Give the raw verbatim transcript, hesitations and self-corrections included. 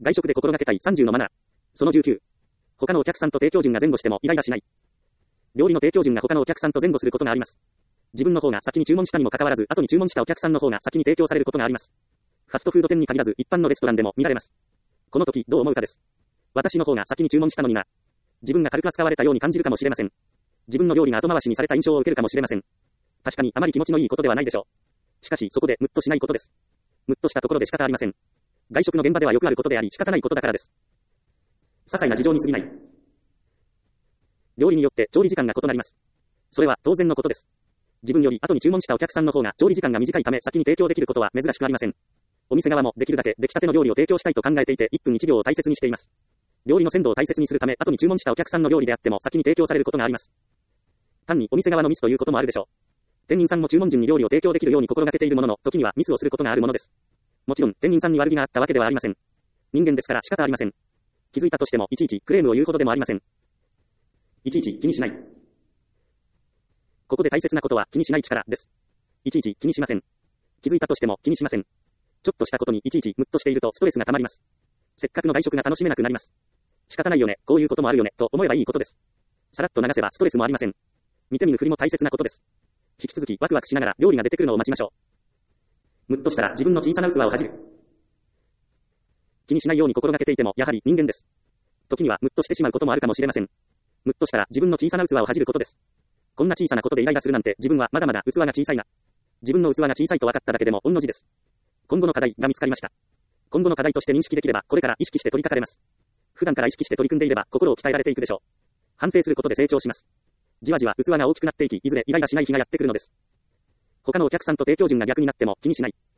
外食で心がけたいさんじゅうのマナー。そのじゅうきゅう。他のお客さんと提供順が前後してもイライラしない。料理の提供順が他のお客さんと前後することがあります。自分の方が先に注文したにもかかわらず、後に注文したお客さんの方が先に提供されることがあります。ファストフード店に限らず一般のレストランでも見られます。この時どう思うかです。私の方が先に注文したのにな。自分が軽く扱われたように感じるかもしれません。自分の料理が後回しにされた印象を受けるかもしれません。確かにあまり気持ちのいいことではないでしょう。しかしそこでムッとしないことです。ムッとしたところで仕方ありません。外食の現場ではよくあることであり仕方ないことだからです。些細な事情に過ぎない。料理によって調理時間が異なります。それは当然のことです。自分より後に注文したお客さんの方が調理時間が短いため先に提供できることは珍しくありません。お店側もできるだけ出来たての料理を提供したいと考えていていっぷんいちびょうを大切にしています。料理の鮮度を大切にするため後に注文したお客さんの料理であっても先に提供されることがあります。単にお店側のミスということもあるでしょう。店員さんも注文順に料理を提供できるように心がけているものの、時にはミスをすることがあるものです。もちろん店員さんに悪気があったわけではありません。人間ですから仕方ありません。気づいたとしてもいちいちクレームを言うほどでもありません。いちいち気にしない。ここで大切なことは気にしない力です。いちいち気にしません。気づいたとしても気にしません。ちょっとしたことにいちいちムッとしているとストレスが溜まります。せっかくの外食が楽しめなくなります。仕方ないよね、こういうこともあるよね、と思えばいいことです。さらっと流せばストレスもありません。見て見ぬふりも大切なことです。引き続きワクワクしながら料理が出てくるのを待ちましょう。ムッとしたら自分の小さな器を恥じる。気にしないように心がけていてもやはり人間です。時にはムッとしてしまうこともあるかもしれません。ムッとしたら自分の小さな器を恥じることです。こんな小さなことでイライラするなんて自分はまだまだ器が小さいな。自分の器が小さいと分かっただけでも御の字です。今後の課題が見つかりました。今後の課題として認識できればこれから意識して取り掛かれます。普段から意識して取り組んでいれば心を鍛えられていくでしょう。反省することで成長します。じわじわ器が大きくなっていき、いずれイライラしない日がやってくるのです。他のお客さんと提供順が逆になっても気にしない。